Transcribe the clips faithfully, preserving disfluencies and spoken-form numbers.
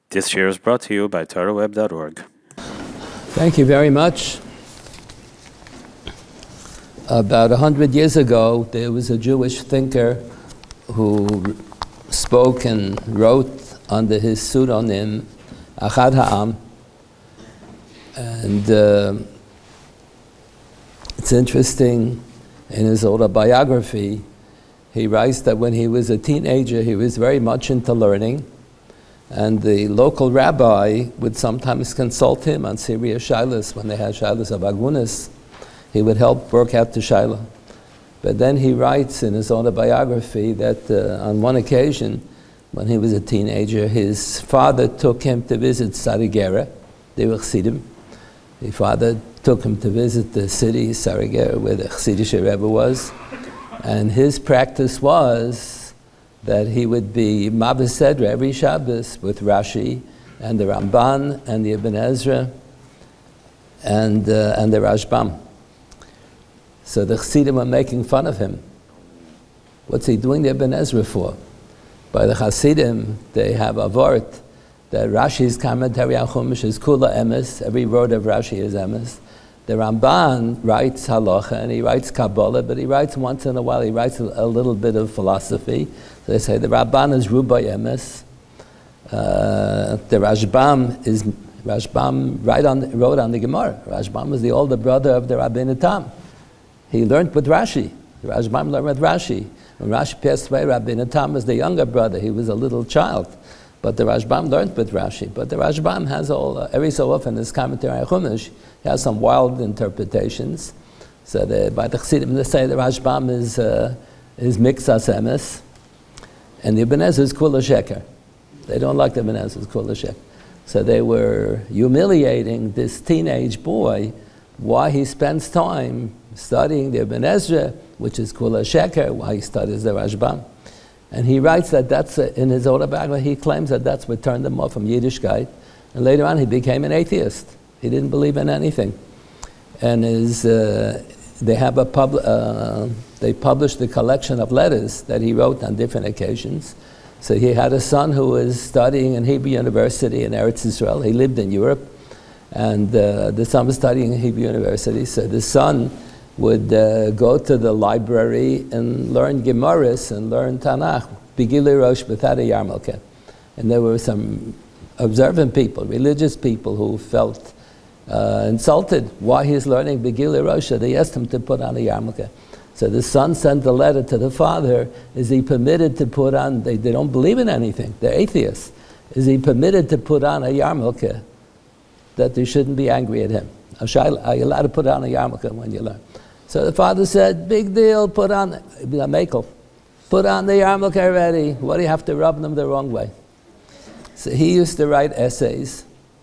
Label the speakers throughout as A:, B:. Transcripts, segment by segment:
A: This year is brought to you by Torah Web dot org.
B: Thank you very much. About a hundred years ago, there was a Jewish thinker who spoke and wrote under his pseudonym Achad Ha'am. And uh, it's interesting, in his autobiography, he writes that when he was a teenager, he was very much into learning. And the local rabbi would sometimes consult him on serious shilas. When they had shilas of agunas, he would help work out the shilah. But then he writes in his autobiography that uh, on one occasion, when he was a teenager, his father took him to visit Sarigera. They were Chassidim. His father took him to visit the city, Sarigera, where the Chassidish Rebbe was. And his practice was that he would be Mabes Sedra every Shabbos with Rashi and the Ramban and the Ibn Ezra and, uh, and the Rashbam. So the Chassidim were making fun of him. What's he doing the Ibn Ezra for? By the Chassidim, they have a vort that Rashi's commentary on Chumash is Kula Emes, every word of Rashi is Emes. The Ramban writes halacha and he writes Kabbalah, but he writes once in a while, he writes a, a little bit of philosophy. So they say the Ramban is Rubai Emes. Uh, the Rashbam is, Rashbam right on, wrote on the Gemara. Rashbam was the older brother of the Rabbeinu Tam. He learned with Rashi. The Rashbam learned with Rashi. When Rashi passed away, Rabbeinu Tam was the younger brother. He was a little child. But the Rashbam learned with Rashi. But the Rashbam has all, uh, every so often, his commentary on Chumash, he has some wild interpretations. So the, by the Chassidim, they say the Rashbam is, uh, is Mixas Emes, and the Ibn Ezra is Kula Sheker. They don't like the Ibn Ezra, it's Kula Sheker. So they were humiliating this teenage boy why he spends time studying the Ibn Ezra, which is Kula Sheker, why he studies the Rashbam. And he writes that that's, uh, in his autobiography, he claims that that's what turned him off from Yiddishkeit. And later on, he became an atheist. He didn't believe in anything. And his, uh, they have a pub, uh, they published the collection of letters that he wrote on different occasions. So he had a son who was studying in Hebrew University in Eretz Israel. He lived in Europe. And uh, the son was studying in Hebrew University. So the son would uh, go to the library and learn Gemaras and learn Tanakh, Begilei Rosh without a yarmulke. And there were some observant people, religious people who felt uh, insulted why he's learning Begilei Rosh. They asked him to put on a yarmulke. So the son sent a letter to the father, is he permitted to put on, they, they don't believe in anything, they're atheists. Is he permitted to put on a yarmulke that they shouldn't be angry at him? Are you allowed to put on a yarmulke when you learn? So the father said, big deal, put on, a makel, put on the yarmulke already. What do you have to rub them the wrong way? So he used to write essays.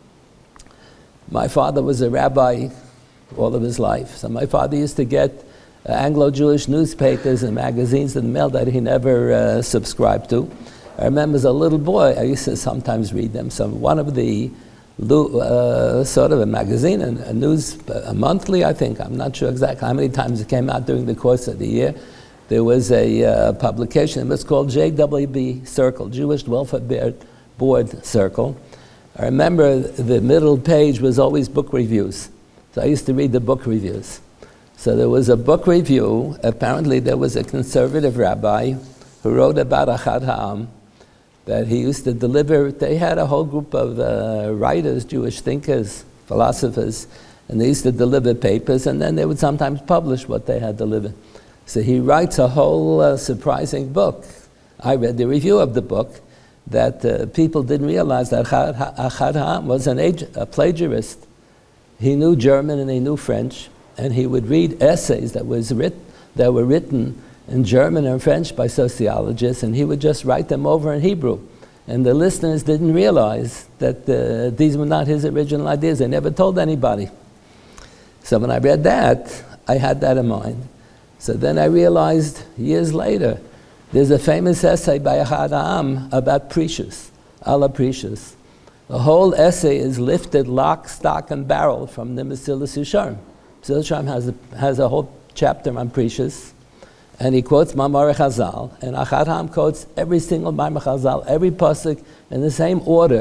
B: My father was a rabbi all of his life. So my father used to get uh, Anglo-Jewish newspapers and magazines in the mail that he never uh, subscribed to. I remember as a little boy, I used to sometimes read them. So one of the Uh, sort of a magazine, a, a news, a monthly, I think. I'm not sure exactly how many times it came out during the course of the year. There was a uh, publication. It was called J W B Circle, Jewish Welfare Board Circle. I remember the middle page was always book reviews. So I used to read the book reviews. So there was a book review. Apparently there was a conservative rabbi who wrote about Achad Ha'am, that he used to deliver. They had a whole group of uh, writers, Jewish thinkers, philosophers, and they used to deliver papers, and then they would sometimes publish what they had delivered. So he writes a whole uh, surprising book. I read the review of the book, that uh, people didn't realize that Achad Ha'am was an age, a plagiarist. He knew German and he knew French, and he would read essays that, was writ that were written in German and French by sociologists, and he would just write them over in Hebrew. And the listeners didn't realize that uh, these were not his original ideas. They never told anybody. So when I read that, I had that in mind. So then I realized, years later, there's a famous essay by Achad Ha'am about Precious, Allah Precious. The whole essay is lifted lock, stock, and barrel from the Mesilas Yesharim. Mesilas Yesharim has a, has a whole chapter on Precious. And he quotes Mamar Chazal, and Achad Ha'am quotes every single Mamar Chazal, every pasuk in the same order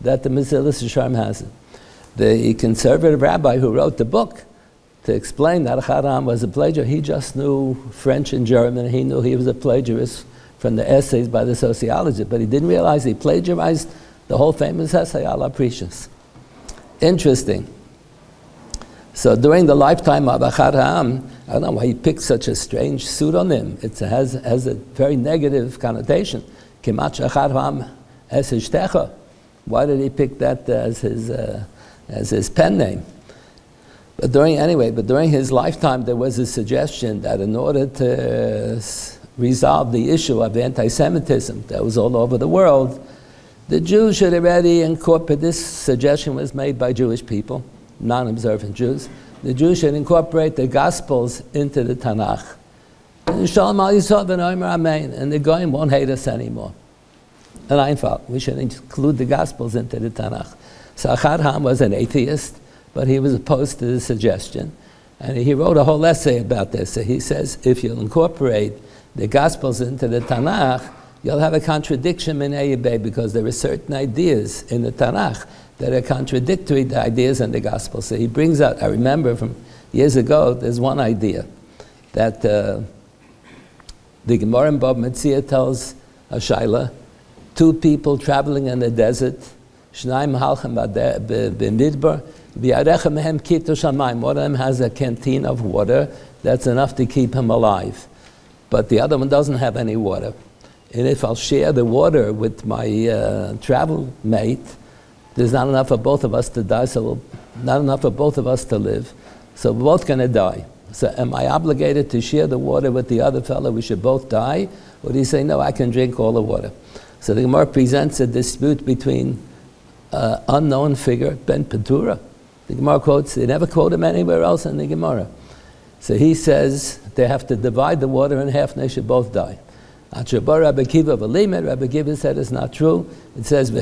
B: that the Mesilas Yesharim has it. The conservative rabbi who wrote the book to explain that Ahad Ha'am was a plagiarist, he just knew French and German. He knew he was a plagiarist from the essays by the sociologist, but he didn't realize he plagiarized the whole famous essay, Ala Precious. Interesting. So during the lifetime of Ahad Ha'am, I don't know why he picked such a strange pseudonym. It has, has a very negative connotation. Kimach Ahad Ha'am es Ishtecha. Why did he pick that as his, uh, as his pen name? But during, anyway, but during his lifetime, there was a suggestion that in order to uh, resolve the issue of anti-Semitism that was all over the world, the Jews should already incorporate, this suggestion was made by Jewish people, non-observant Jews, the Jews should incorporate the Gospels into the Tanakh. And Shalom Al Yisrael v'Nomer Amen, and the Goyim won't hate us anymore. And I thought we should include the Gospels into the Tanakh. So Ahad Ha'am was an atheist, but he was opposed to the suggestion. And he wrote a whole essay about this. So he says, if you'll incorporate the Gospels into the Tanakh, you'll have a contradiction in Eyyabeh, because there are certain ideas in the Tanakh that are contradictory to ideas in the Gospel. So he brings out, I remember from years ago, there's one idea that uh, the Gemara in Bava Metzia tells a Shaila, two people traveling in the desert, Shnaim halchem b'midbar, v'yarechem mehem kitu shamayim. One of them has a canteen of water that's enough to keep him alive, but the other one doesn't have any water. And if I'll share the water with my uh, travel mate, there's not enough for both of us to die, so we'll, not enough for both of us to live. So we're both going to die. So am I obligated to share the water with the other fellow? We should both die? Or do you say, no, I can drink all the water? So the Gemara presents a dispute between uh, unknown figure, Ben Petura. The Gemara quotes, they never quote him anywhere else in the Gemara. So he says they have to divide the water in half and they should both die. Rabbi Kiva Rabbi Kiva said it's not true. It says,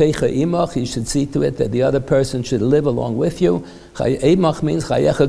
B: you should see to it that the other person should live along with you. Means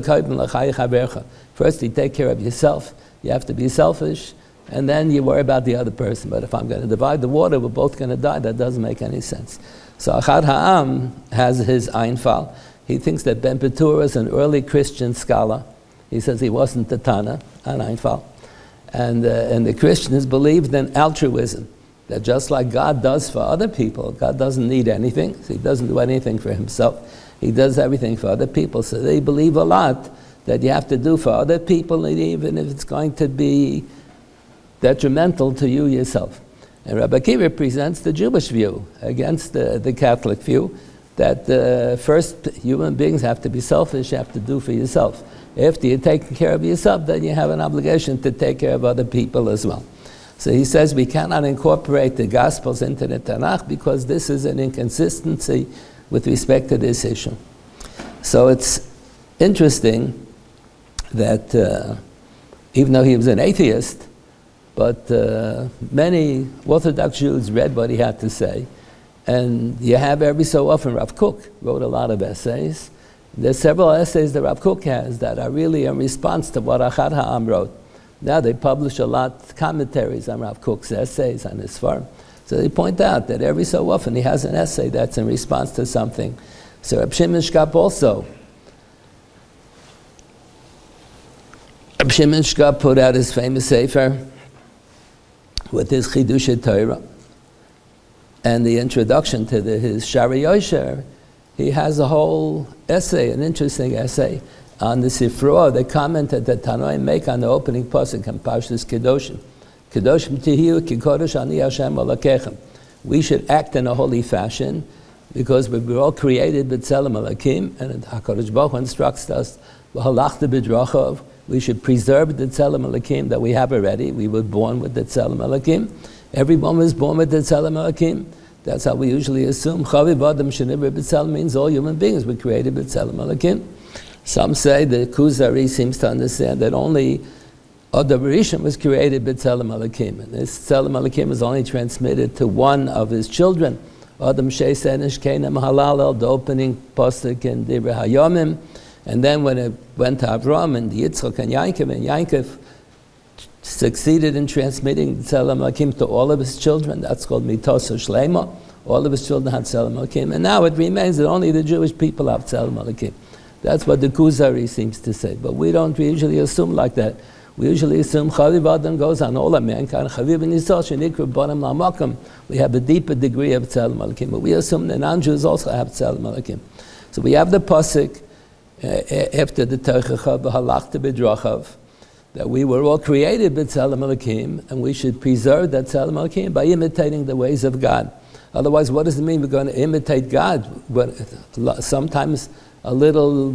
B: first you take care of yourself. You have to be selfish, and then you worry about the other person. But if I'm going to divide the water, we're both going to die. That doesn't make any sense. So Ahad Ha'am has his Einfal. He thinks that Ben Petura is an early Christian scholar. He says he wasn't the Tana, an Einfal. And, uh, and the Christians believed in altruism, that just like God does for other people, God doesn't need anything, so he doesn't do anything for himself. He does everything for other people. So they believe a lot that you have to do for other people, and even if it's going to be detrimental to you yourself. And Rabbi Kiva presents the Jewish view against the, the Catholic view, that uh, first human beings have to be selfish, you have to do for yourself. After you're taking care of yourself, then you have an obligation to take care of other people as well. So he says we cannot incorporate the Gospels into the Tanakh because this is an inconsistency with respect to this issue. So it's interesting that uh, even though he was an atheist, but uh, many Orthodox Jews read what he had to say. And you have every so often, Rav Kook wrote a lot of essays. There's several essays that Rav Kook has that are really in response to what Ahad Ha'am wrote. Now they publish a lot of commentaries on Rav Kook's essays on his farm. So they point out that every so often he has an essay that's in response to something. So Reb Shimon Shkop also. Reb Shimon Shkop put out his famous sefer with his Chidusha Torah. And the introduction to the, his Shari Yosher, he has a whole essay, an interesting essay, on the Sifra, the comment that the Tanoim make on the opening pasuk in Parshas Kedoshim. Kedoshim tihiu ki kodesh ani Hashem alakechem. We should act in a holy fashion because we were all created b'tzelem alakim, and HaKadosh Baruch Hu instructs us, v'halachta b'drachav, we should preserve the tzelem alakim that we have already. We were born with the tzelem alakim. Everyone was born with the tzelem alakim. That's how we usually assume. Chaviv adam shenivra b'tzelem means all human beings were created b'tzelem alakim. Some say the Kuzari seems to understand that only Adam Rishon was created b'tzelem alakim. And this tzelem alakim is only transmitted to one of his children. Adam she'esen ishkenem halal, the opening pasuk in Divrei Hayomim. And then when it went to Avram and Yitzchak and Yaakov, and Yaakov succeeded in transmitting the Tzelem Alakim to all of his children, that's called Mitos Shlema. all of his children had Tzelem Elokim, and now it remains that only the Jewish people have Tzelem Elokim. That's what the Kuzari seems to say, but we don't usually assume like that. We usually assume Chaviv Adam goes on all of mankind. Chaviv Nisal Shenikra Bottom Lamakam. We have a deeper degree of Tzelem Elokim, but we assume the non-Jews also have Tzelem Elokim. So we have the pasuk uh, after the Teichacha V'halachta B'drachav that we were all created with Tzelem Elokim, and we should preserve that Tzelem Elokim by imitating the ways of God. Otherwise, what does it mean we're going to imitate God? But sometimes a little,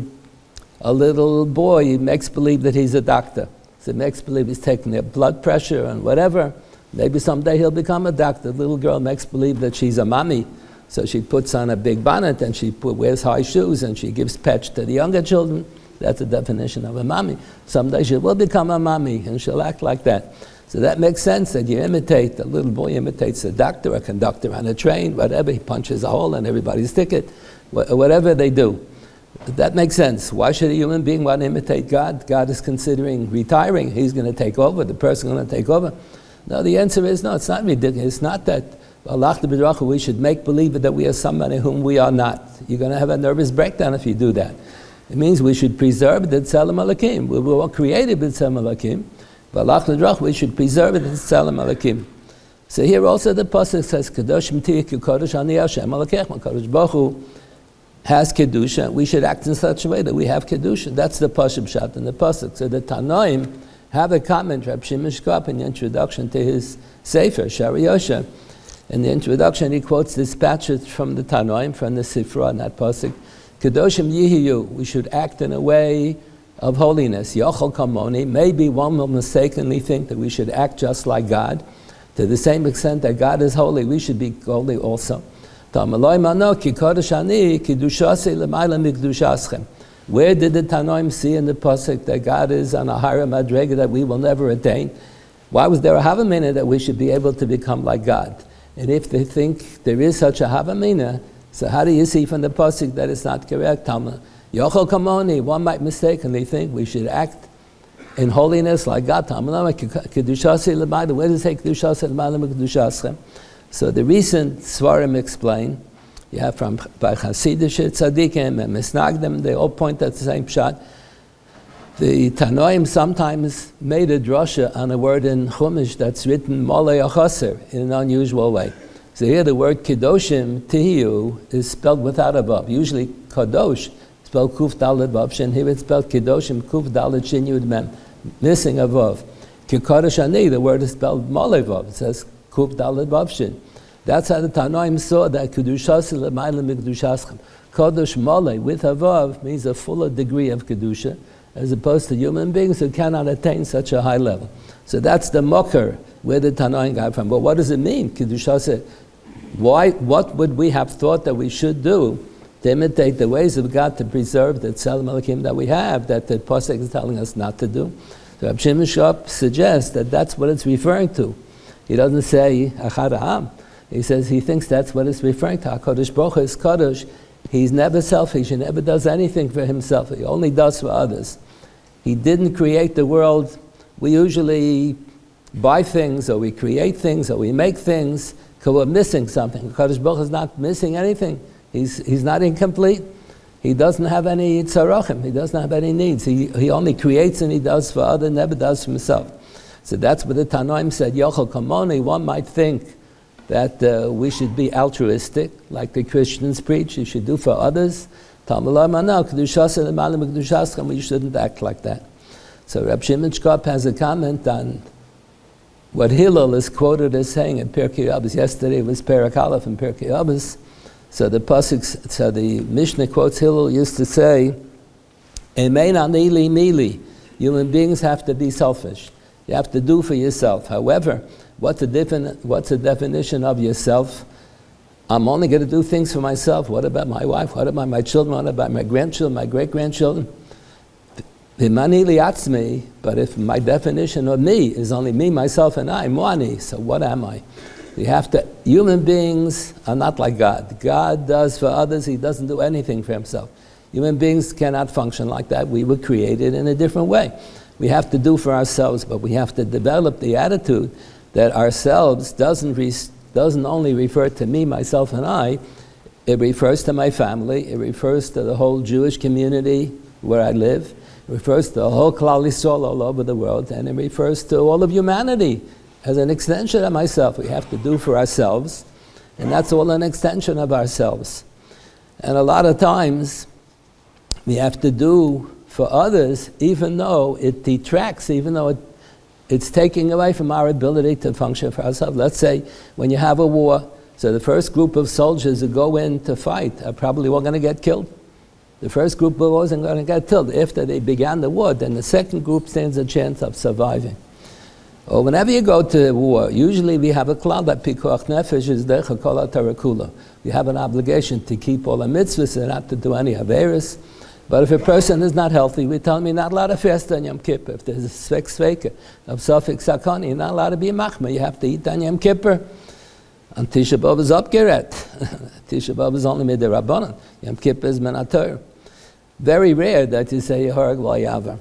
B: a little boy makes believe that he's a doctor. So he makes believe he's taking their blood pressure and whatever. Maybe someday he'll become a doctor. The little girl makes believe that she's a mommy. So she puts on a big bonnet and she put, wears high shoes and she gives pets to the younger children. That's the definition of a mommy. Someday she will become a mommy and she'll act like that. So that makes sense that you imitate, the little boy imitates a doctor, a conductor on a train, whatever. He punches a hole in everybody's ticket, whatever they do. That makes sense. Why should a human being want to imitate God? God is considering retiring. He's going to take over. The person is going to take over. No, the answer is no. It's not ridiculous. It's not that Allah we should make believe that we are somebody whom we are not. You're going to have a nervous breakdown if you do that. It means we should preserve the Tzelem Elokim. We were all created with Tzelem Elokim. But Allah we should preserve it in Tzelem Elokim. So here also the pasuk says, Kadosh M'tiyah Kodesh Ani Hashem Elokech. Kadosh Baruch Hu has Kedusha, we should act in such a way that we have Kedusha. That's the Pashut Pshat in the Pasuk. So the Tanoim have a comment, Reb Shimon Shkop, in the introduction to his Sefer, Shari Yosha. In the introduction, he quotes this passage from the Tanoim, from the Sifra, in that Pasuk. Kedoshim Yihiyu, we should act in a way of holiness. Yochel Kamoni, maybe one will mistakenly think that we should act just like God. To the same extent that God is holy, we should be holy also. Where did the Tanoim see in the pasuk that God is on a higher madrega that we will never attain? Why was there a havamina that we should be able to become like God? And if they think there is such a havamina, so how do you see from the pasuk that it's not correct? Yochel Kamoni, one might mistakenly think we should act in holiness like God. Where does it say Kedushas? So the recent Svarim explain, you have from by Hasidish Tzadikim and Misnagdim, they all point at the same pshat. The Tanoim sometimes made a drasha on a word in Chumash that's written Molei Achaser in an unusual way. So here the word Kedoshim, Tihiyu, is spelled without a vav. Usually Kadosh, spelled Kuf Dalet Vav Shin. Here it's spelled Kedoshim, Kuf Dalet Shin Yud Mem, missing a vav. Kikodesh Ani, the word is spelled Molei Vav. It says Kuf Dalet Vav Shin. That's how the Tanoim saw that Kedushas L'mayla Mikdushaschem. Kodesh Molei with a vav means a fuller degree of Kedusha, as opposed to human beings who cannot attain such a high level. So that's the mocker where the Tanoim got from. But what does it mean? Kedushas, why? What would we have thought that we should do to imitate the ways of God to preserve the Tzelem Elokim that we have, that the pasuk is telling us not to do? So Reb Shimon Shkop suggests that that's what it's referring to. He doesn't say Achad Ha'am. He says he thinks that's what it's referring to. HaKadosh Baruch Hu is Kadosh. He's never selfish. He never does anything for himself. He only does for others. He didn't create the world. We usually buy things, or we create things, or we make things because we're missing something. HaKadosh Baruch Hu is not missing anything. He's, he's not incomplete. He doesn't have any tzarachim. He doesn't have any needs. He, he only creates and he does for others, never does for himself. So that's what the Tanoim said. Yochel Kamoni, one might think that uh, we should be altruistic, like the Christians preach. You should do for others. We shouldn't act like that. So Reb Shimon Shkop has a comment on what Hillel is quoted as saying in Pirkei Avos. Yesterday was Perek Aleph in Pirkei Avos. So the pasuk, so the Mishnah quotes Hillel used to say, "Emein anili mili." Human beings have to be selfish. You have to do for yourself. However, what's the, defin- what's the definition of yourself? I'm only going to do things for myself. What about my wife? What about my children? What about my grandchildren, my great-grandchildren? But if my definition of me is only me, myself, and I, moani, so what am I? We have to, human beings are not like God. God does for others, he doesn't do anything for himself. Human beings cannot function like that. We were created in a different way. We have to do for ourselves, but we have to develop the attitude that ourselves doesn't, re- doesn't only refer to me, myself, and I. It refers to my family. It refers to the whole Jewish community where I live. It refers to the whole Klal Yisrael all over the world. And it refers to all of humanity as an extension of myself. We have to do for ourselves. And that's all an extension of ourselves. And a lot of times, we have to do for others, even though it detracts, even though it, it's taking away from our ability to function for ourselves. Let's say when you have a war, so the first group of soldiers who go in to fight are probably all going to get killed. The first group wasn't going to get killed. After they began the war, then the second group stands a chance of surviving. Or whenever you go to war, usually we have a klal that pikuach nefesh is derech kol hatarakula. We have an obligation to keep all the mitzvahs and not to do any averis. But if a person is not healthy, we tell him you're not allowed to fast on Yom Kippur. If there's a svek sveka of sofik sakani, you're not allowed to be a machma. You have to eat on Yom Kippur. On Tisha B'Av is upgeret. Tisha B'Av is only mid Rabbanan. Yom Kippur is menator. Very rare that you say Yeharag V'Yavar.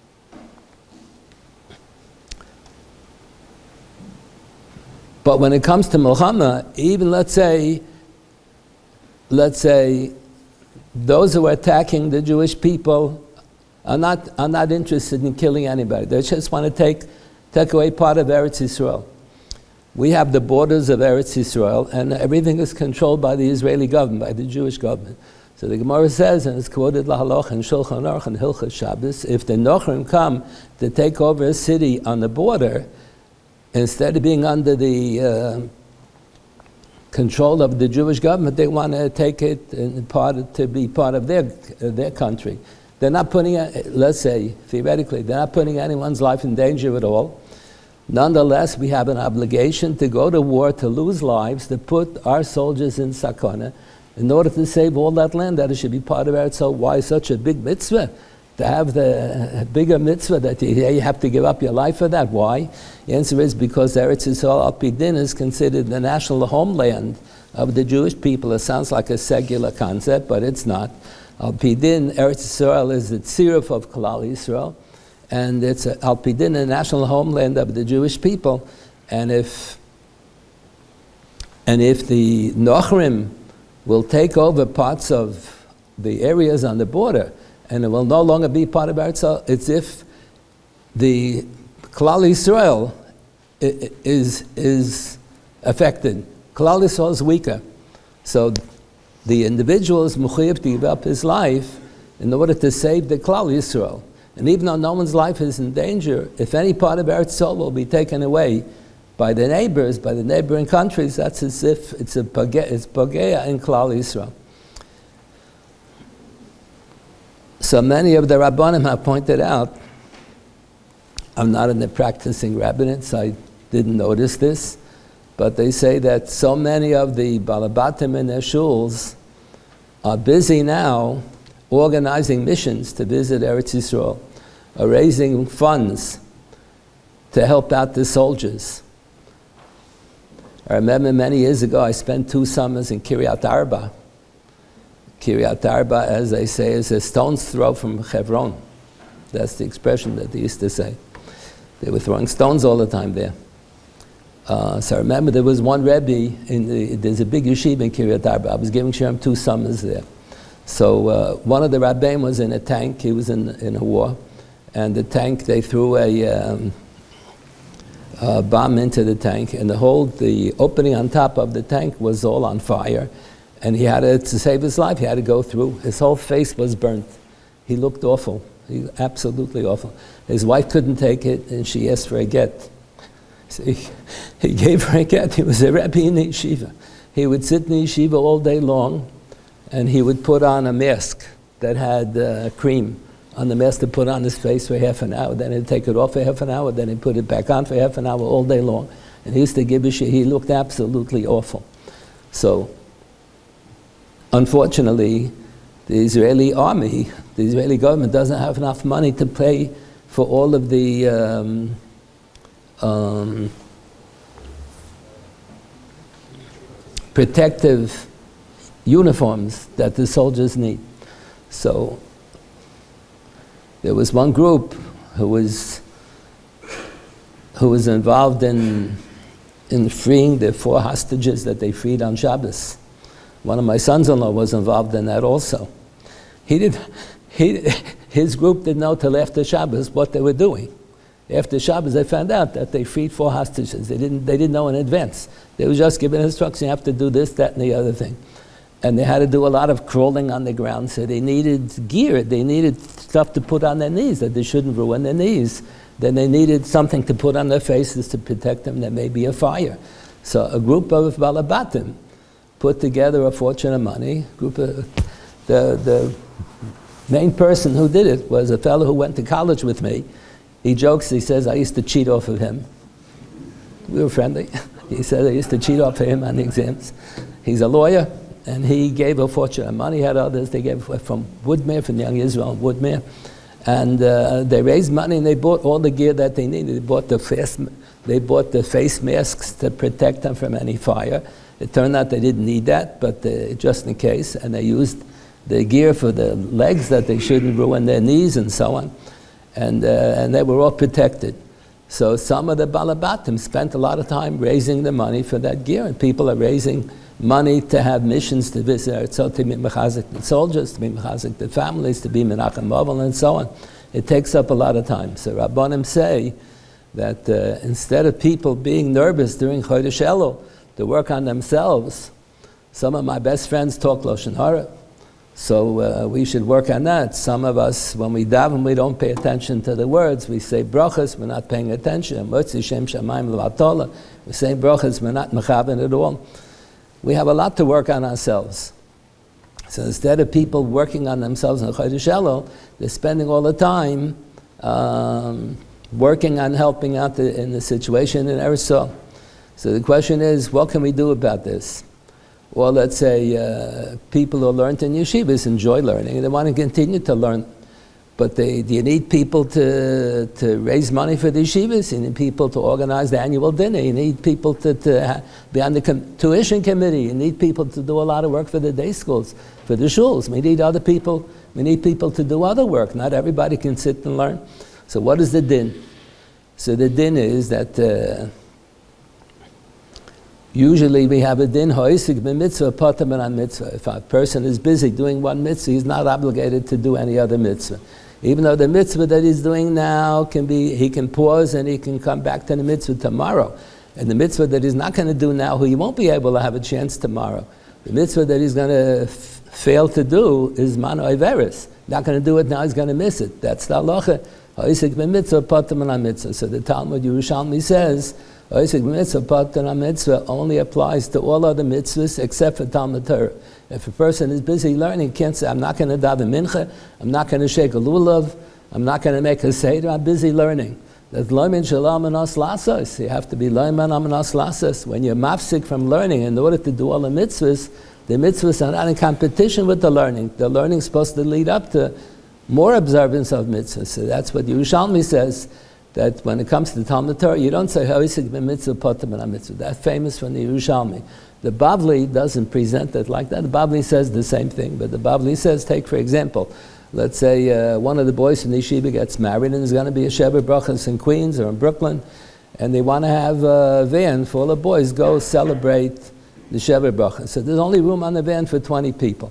B: But when it comes to Milchama, even let's say, let's say, those who are attacking the Jewish people are not, are not interested in killing anybody. They just want to take, take away part of Eretz Yisrael. We have the borders of Eretz Yisrael, and everything is controlled by the Israeli government, by the Jewish government. So the Gemara says, and it's quoted Lahaloch and Shulchan Aruch and Hilchos Shabbos, if the Nochrim come to take over a city on the border, instead of being under the uh, control of the Jewish government, they want to take it and part of, to be part of their, uh, their country. They're not putting, let's say, theoretically, they're not putting anyone's life in danger at all. Nonetheless, we have an obligation to go to war, to lose lives, to put our soldiers in sakana, in order to save all that land that it should be part of Eretz. So why such a big mitzvah? To have the bigger mitzvah that you, you have to give up your life for that. Why? The answer is because Eretz Yisrael al pi din is considered the national homeland of the Jewish people. It sounds like a secular concept, but it's not. Al pi din, Eretz Yisrael is the tziruf of Klal Yisrael, and it's a, al pi din, the national homeland of the Jewish people. And if and if the Nochrim will take over parts of the areas on the border, and it will no longer be part of Eretz Yisrael, it's if the Klal Yisrael is, is affected. Klal Yisrael is weaker. So the individual is mechuyev to give up his life in order to save the Klal Yisrael. And even though no one's life is in danger, if any part of Eretz Yisrael will be taken away by the neighbors, by the neighboring countries, that's as if it's a pagea, it's pagea in Klal Yisrael. So many of the Rabbanim have pointed out, I'm not in the practicing rabbinate, so I didn't notice this, but they say that so many of the Balabatim in their shuls are busy now organizing missions to visit Eretz Yisrael, are raising funds to help out the soldiers. I remember many years ago I spent two summers in Kiryat Arba. Kiryat Arba, as they say, is a stone's throw from Hebron. That's the expression that they used to say. They were throwing stones all the time there. Uh, so I remember there was one Rebbe, in the, there's a big yeshiva in Kiryat Arba. I was giving Shem two summers there. So uh, one of the Rabbeim was in a tank, he was in, in a war, and the tank, they threw a, um, a bomb into the tank, and the whole, the opening on top of the tank was all on fire, and he had to, to save his life, he had to go through. His whole face was burnt. He looked awful, he, absolutely awful. His wife couldn't take it, and she asked for a get. So he, he gave her a get. He was a Rebbe in the yeshiva. He would sit in the yeshiva all day long, and he would put on a mask that had uh, cream on the mask to put on his face for half an hour. Then he'd take it off for half an hour, then he'd put it back on for half an hour all day long. And he used to give a shit. He looked absolutely awful. So, unfortunately, the Israeli army, the Israeli government doesn't have enough money to pay for all of the um, um, protective uniforms that the soldiers need. So there was one group who was who was involved in in freeing the four hostages that they freed on Shabbos. One of my sons-in-law was involved in that also. He did, he, his group didn't know till after Shabbos what they were doing. After Shabbos, they found out that they freed four hostages. They didn't, they didn't know in advance. They were just given instructions, you have to do this, that, and the other thing. And they had to do a lot of crawling on the ground, so they needed gear. They needed stuff to put on their knees that they shouldn't ruin their knees. Then they needed something to put on their faces to protect them. There may be a fire. So a group of Balabatim put together a fortune of money. Group of, the, the main person who did it was a fellow who went to college with me. He jokes, he says, I used to cheat off of him. We were friendly. He said, I used to cheat off of him on the exams. He's a lawyer, and he gave a fortune of money. He had others, they gave from Woodmere, from Young Israel, Woodmere. And uh, they raised money, and they bought all the gear that they needed. They bought the face, they bought the face masks to protect them from any fire. It turned out they didn't need that, but uh, just in case. And they used the gear for the legs that they shouldn't ruin their knees and so on. And, uh, and they were all protected. So some of the Balabatim spent a lot of time raising the money for that gear, and people are raising money to have missions to visit, so to be mechazik the soldiers, to be mechazik the families, to be menachem movel, and so on. It takes up a lot of time. So Rabbanim say that uh, instead of people being nervous during Chodesh Elul to work on themselves, some of my best friends talk Lashon Hara. So uh, we should work on that. Some of us, when we daven, we don't pay attention to the words. We say brachas, we're not paying attention. Motzi Shem Shamayim Levatala. We say brachas, we're not mechaven at all. We have a lot to work on ourselves. So instead of people working on themselves in Chodesh Elul, they're spending all the time um, working on helping out the, in the situation in Eretz Yisrael. So the question is, what can we do about this? Well, let's say uh, people who learned in yeshivas enjoy learning and they want to continue to learn. But they, do you need people to, to raise money for the yeshivas? You need people to organize the annual dinner. You need people to, to be on the com tuition committee. You need people to do a lot of work for the day schools, for the shuls. We need other people. We need people to do other work. Not everybody can sit and learn. So what is the din? So the din is that uh, usually we have a din ha'isik b'mitzvah patam and mitzvah. If a person is busy doing one mitzvah, he's not obligated to do any other mitzvah. Even though the mitzvah that he's doing now can be, he can pause and he can come back to the mitzvah tomorrow. And the mitzvah that he's not going to do now, he won't be able to have a chance tomorrow. The mitzvah that he's going to fail to do is mano averis. Not going to do it now, he's going to miss it. That's the halacha. Ha'isik b'mitzvah patam and mitzvah. So the Talmud Yerushalmi says, Ha'isik b'mitzvah patam and mitzvah only applies to all other mitzvahs except for Talmud Torah. If a person is busy learning, can't say, I'm not going to daven mincha, I'm not going to shake a lulav, I'm not going to make a seder, I'm busy learning. That's loimin shalom anas lasos. You have to be loimin anas lasos. When you're mafsik from learning, in order to do all the mitzvahs, the mitzvahs are not in competition with the learning. The learning is supposed to lead up to more observance of mitzvahs. So that's what Yerushalmi says, that when it comes to the Talmud Torah, you don't say, ha'isik b'mitzvah patam and mitzvah. That's famous from the Yerushalmi. The Bavli doesn't present it like that. The Bavli says the same thing, but the Bavli says, take for example, let's say uh, one of the boys in the yeshiva gets married and there's going to be a Sheva Brachas in Queens or in Brooklyn, and they want to have a van for all the boys go celebrate the Sheva Brachas. So there's only room on the van for twenty people.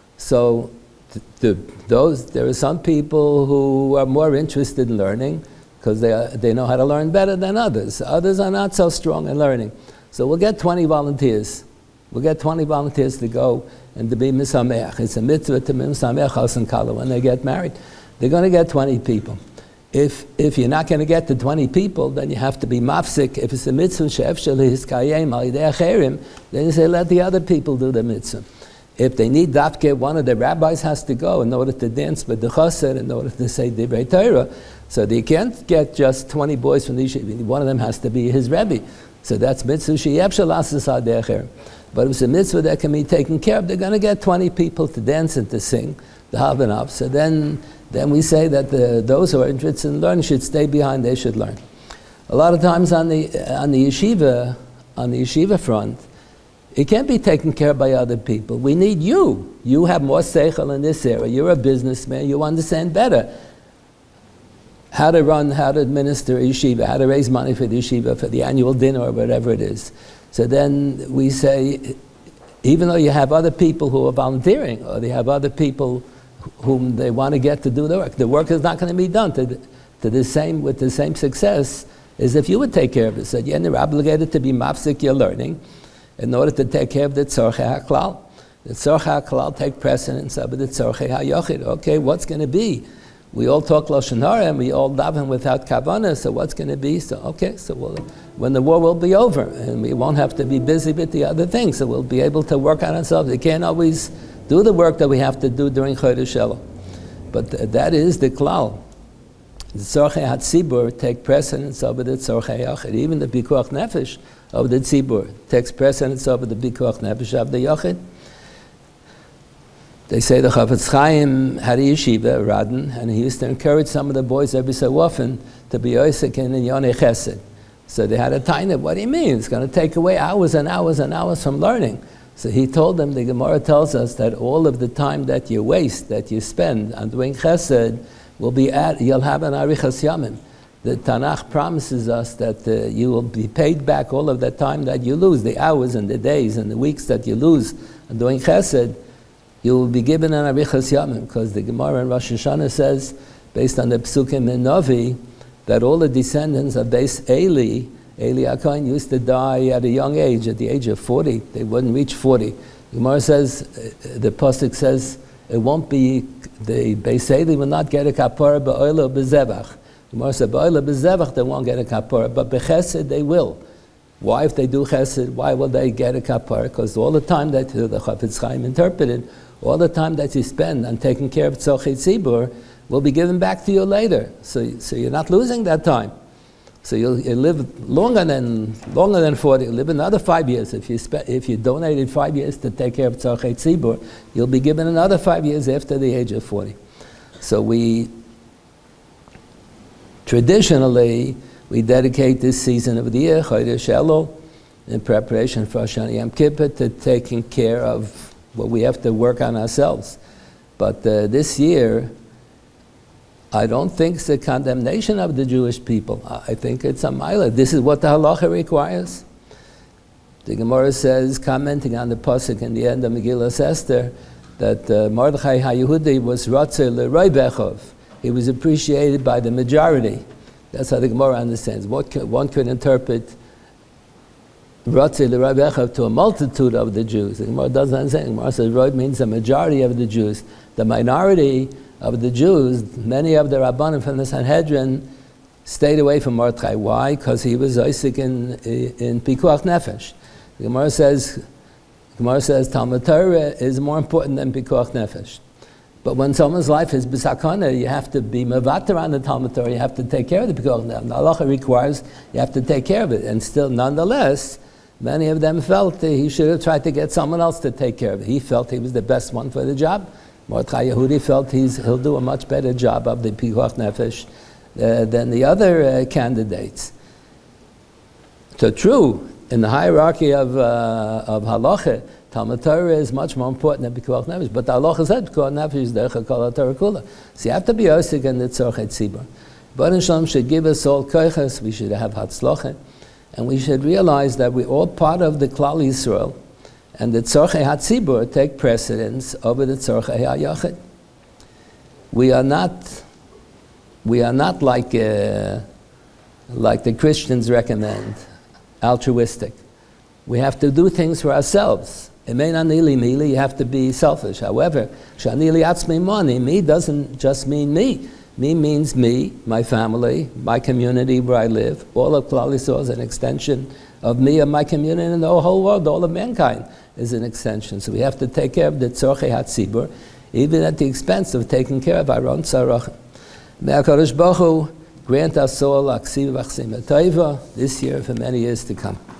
B: So th the, those, there are some people who are more interested in learning because they, are, they know how to learn better than others. Others are not so strong in learning. So we'll get twenty volunteers. We'll get twenty volunteers to go and to be misameach. It's a mitzvah to be misameach chas and kala. When they get married, they're going to get twenty people. If, if you're not going to get the twenty people, then you have to be mafsik. If it's a mitzvah she'efshel hiskayim al yidei acherim, then you say, let the other people do the mitzvah. If they need dafke, one of the rabbis has to go in order to dance with the chassid, in order to say divrei Torah. So they can't get just twenty boys from the yeshiva. One of them has to be his rebbe. So that's mitzvah she'efshel asas adei acherim. But if it's a mitzvah that can be taken care of, they're going to get twenty people to dance and to sing, the Havanah. So then, then we say that the, those who are interested in learning should stay behind, they should learn. A lot of times on the, on the yeshiva, on the yeshiva front, it can't be taken care of by other people. We need you. You have more seichel in this area. You're a businessman. You understand better. how to run, how to administer a yeshiva, how to raise money for the yeshiva, for the annual dinner or whatever it is. So then we say, even though you have other people who are volunteering, or they have other people whom they want to get to do the work, the work is not going to be done to, to the same, with the same success as if you would take care of it. So you're obligated to be mafsik your learning in order to take care of the tzorchei haklal. The tzorchei haklal take precedence over the tzorchei hayochid. Okay, what's going to be? We all talk Lashon Hara and we all daven without kavanah, so what's going to be? So, okay, so we'll, when the war will be over and we won't have to be busy with the other things, so we'll be able to work on ourselves. We can't always do the work that we have to do during Chodesh Elul. But th that is the klal. The tzorchei hatzibur take precedence over the tzorchei yachid. Even the pikuach nefesh of the tzibur takes precedence over the pikuach nefesh of the yachid. They say the Chafetz Chaim had a yeshiva, Radin, and he used to encourage some of the boys every so often to be Yosek in Yonei Chesed. So they had a taina, what do you mean? It's going to take away hours and hours and hours from learning. So he told them, the Gemara tells us that all of the time that you waste, that you spend on doing Chesed, will be at, you'll have an Arichas Yamim. The Tanakh promises us that uh, you will be paid back all of the time that you lose, the hours and the days and the weeks that you lose on doing Chesed. You will be given an Arichas Yamim, because the Gemara in Rosh Hashanah says, based on the Psukim in Novi, that all the descendants of Beis Eli, Eli HaKohen used to die at a young age, at the age of forty. They wouldn't reach forty. The Gemara says, uh, the Pasuk says, it won't be, the Beis Eli will not get a kapara ba'oila b'zevach. The Gemara said, ba'oila b'zevach they won't get a kapara, but b'chesed they will. Why, if they do chesed, why will they get a kapara? Because all the time that the Chafetz Chaim interpreted, all the time that you spend on taking care of tzorchei tzibur will be given back to you later. So, so you're not losing that time. So you'll, you'll live longer than longer than forty. You'll live another five years. If you spe- if you donated five years to take care of tzorchei tzibur, you'll be given another five years after the age of forty. So we traditionally we dedicate this season of the year, Chodesh Elul, in preparation for Hashanah Yom Kippur, to taking care of what we have to work on ourselves. But uh, this year, I don't think it's a condemnation of the Jewish people. I think it's a milah. This is what the halacha requires. The Gemara says, commenting on the pasuk in the end of Megillas Esther, that uh, Mordechai HaYehudi was ratzeh l'roibechov. He was appreciated by the majority. That's how the Gemara understands. What could, one could interpret ratzeh l'roibechov to a multitude of the Jews. The Gemara doesn't understand. The Gemara says roib means the majority of the Jews. The minority of the Jews, many of the Rabbanim from the Sanhedrin, stayed away from Mordechai. Why? Because he was Isaac in, in Pikuach Nefesh. The Gemara says, the Gemara says Talmud Torah is more important than Pikuach Nefesh. But when someone's life is b'sakana, you have to be mevater on the Talmud Torah, you have to take care of the Pikuach Nefesh. The halacha requires you have to take care of it. And still, nonetheless, many of them felt that he should have tried to get someone else to take care of it. He felt he was the best one for the job. Mordechai Yehudi felt he's, he'll do a much better job of the Pikuach Nefesh uh, than the other uh, candidates. So true, in the hierarchy of, uh, of halacha, Talmud Torah is much more important than Pikuach Nefesh. But the halacha said Pikuach Nefesh is derech kol haTorah kula. So you have to be osik in the tzorchei tzibur. Baruch Shalom should give us all koiches. We should have hatzlocha, and we should realize that we're all part of the Klal Yisrael. And the tzorchei hatzibur take precedence over the tzorchei hayachid. We are not, we are not like uh, like the Christians recommend, altruistic. We have to do things for ourselves. Emein anili mili, you have to be selfish. However, shanili atzmi mani, me doesn't just mean me. Me means me, my family, my community where I live. All of Klal Yisrael is an extension of me and my community, and the whole world, all of mankind is an extension. So we have to take care of the tzorchei hatzibur, even at the expense of taking care of our own tzarach. May HaKadosh Baruch Hu grant us all aksiv v'achsim tova this year for many years to come.